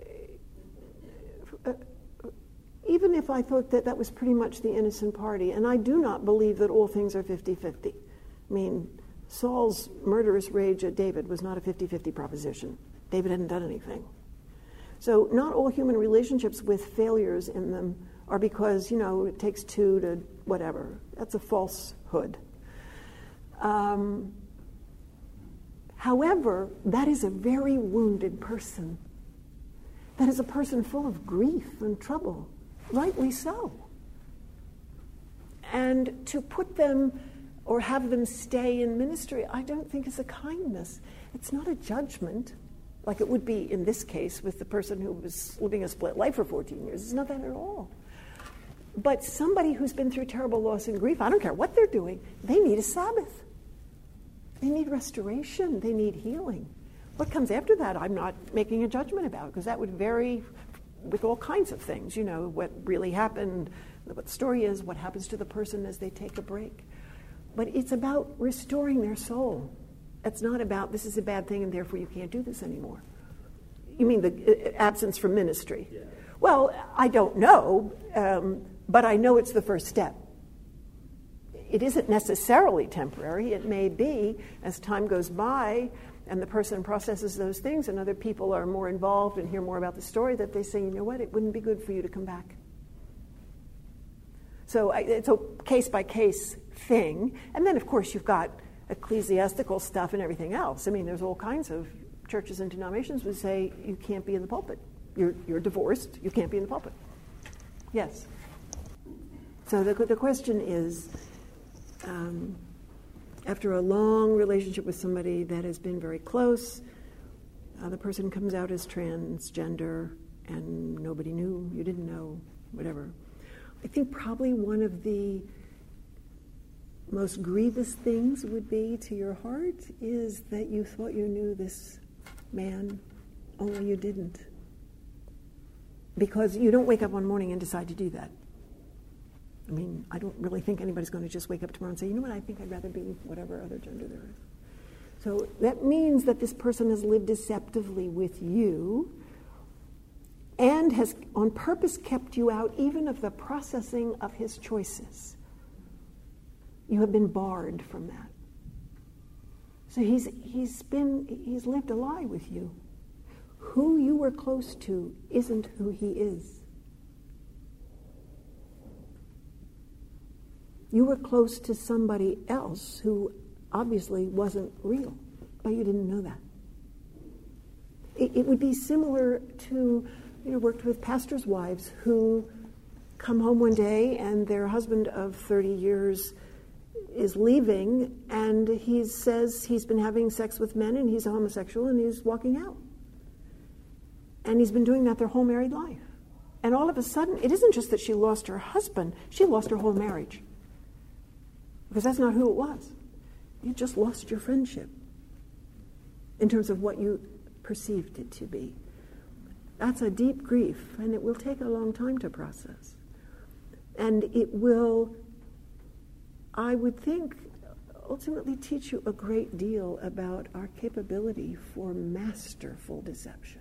even if I thought that that was pretty much the innocent party, and I do not believe that all things are 50-50. I mean, Saul's murderous rage at David was not a 50-50 proposition. David hadn't done anything. So not all human relationships with failures in them are because, it takes two to whatever. That's a falsehood. However, that is a very wounded person. That is a person full of grief and trouble, rightly so. And to put them or have them stay in ministry, I don't think is a kindness. It's not a judgment, like it would be in this case with the person who was living a split life for 14 years. It's not that at all. But somebody who's been through terrible loss and grief, I don't care what they're doing, they need a Sabbath. They need restoration. They need healing. What comes after that, I'm not making a judgment about, because that would vary with all kinds of things. What really happened, what the story is, what happens to the person as they take a break. But it's about restoring their soul. It's not about, this is a bad thing and therefore you can't do this anymore. You mean the absence from ministry? Yeah. Well, I don't know, but I know it's the first step. It isn't necessarily temporary. It may be, as time goes by and the person processes those things and other people are more involved and hear more about the story, that they say, you know what, it wouldn't be good for you to come back. So it's a case-by-case thing. And then, of course, you've got ecclesiastical stuff and everything else. I mean, there's all kinds of churches and denominations would say you can't be in the pulpit. You're divorced. You can't be in the pulpit. Yes. So the question is, after a long relationship with somebody that has been very close, the person comes out as transgender and nobody knew, you didn't know, whatever. I think probably one of the most grievous things would be to your heart is that you thought you knew this man, only you didn't. Because you don't wake up one morning and decide to do that. I mean, I don't really think anybody's going to just wake up tomorrow and say, you know what, I think I'd rather be whatever other gender there is. So that means that this person has lived deceptively with you and has on purpose kept you out even of the processing of his choices. You have been barred from that. So he's lived a lie with you. Who you were close to isn't who he is. You were close to somebody else who obviously wasn't real, but you didn't know that. It would be similar to, worked with pastors' wives who come home one day and their husband of 30 years is leaving and he says he's been having sex with men and he's a homosexual and he's walking out. And he's been doing that their whole married life. And all of a sudden, it isn't just that she lost her husband, she lost her whole marriage. Because that's not who it was. You just lost your friendship in terms of what you perceived it to be. That's a deep grief, and it will take a long time to process. And it will, I would think, ultimately teach you a great deal about our capability for masterful deception.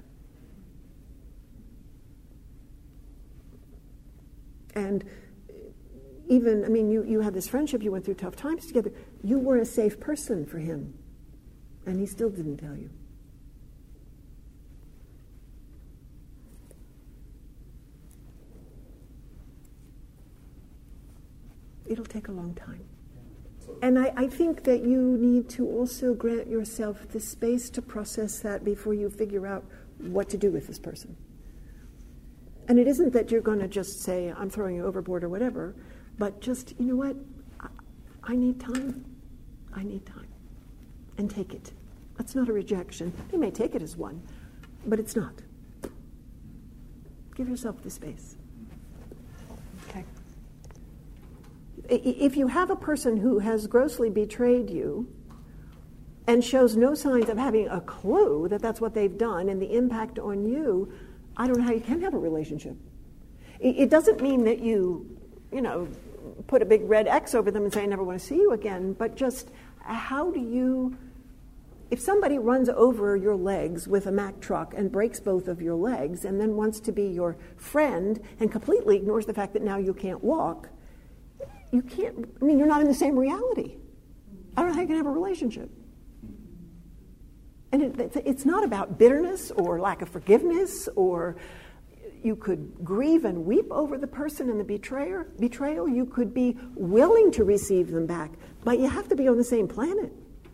And even, you had this friendship, you went through tough times together. You were a safe person for him, and he still didn't tell you. It'll take a long time. And I think that you need to also grant yourself the space to process that before you figure out what to do with this person. And it isn't that you're going to just say, I'm throwing you overboard or whatever, but just, you know what, I need time. I need time. And take it. That's not a rejection. They may take it as one, but it's not. Give yourself the space. Okay. If you have a person who has grossly betrayed you and shows no signs of having a clue that that's what they've done and the impact on you, I don't know how you can have a relationship. It doesn't mean that you put a big red X over them and say, I never want to see you again, but just how do you, if somebody runs over your legs with a Mack truck and breaks both of your legs and then wants to be your friend and completely ignores the fact that now you can't walk, you can't, you're not in the same reality. I don't know how you can have a relationship. And it's not about bitterness or lack of forgiveness, or you could grieve and weep over the person and the betrayal. You could be willing to receive them back, but you have to be on the same planet.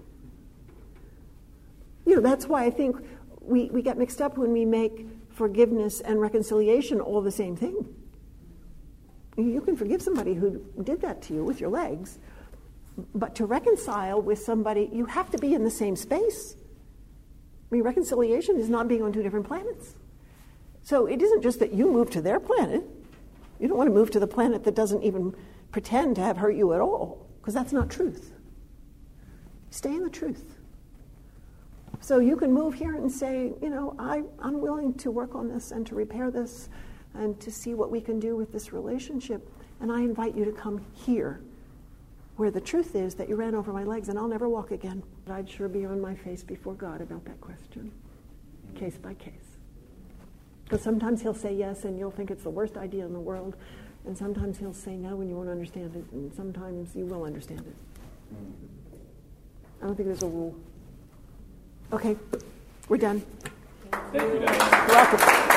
That's why I think we get mixed up when we make forgiveness and reconciliation all the same thing. You can forgive somebody who did that to you with your legs, but to reconcile with somebody, you have to be in the same space. Reconciliation is not being on two different planets. So it isn't just that you move to their planet. You don't want to move to the planet that doesn't even pretend to have hurt you at all, because that's not truth. Stay in the truth. So you can move here and say, I'm willing to work on this and to repair this and to see what we can do with this relationship. And I invite you to come here, where the truth is that you ran over my legs and I'll never walk again. I'd sure be on my face before God about that question, case by case. Because sometimes he'll say yes and you'll think it's the worst idea in the world, and sometimes he'll say no and you won't understand it, and sometimes you will understand it. I don't think there's a rule. Okay, we're done. Thank you, Diane. You're welcome.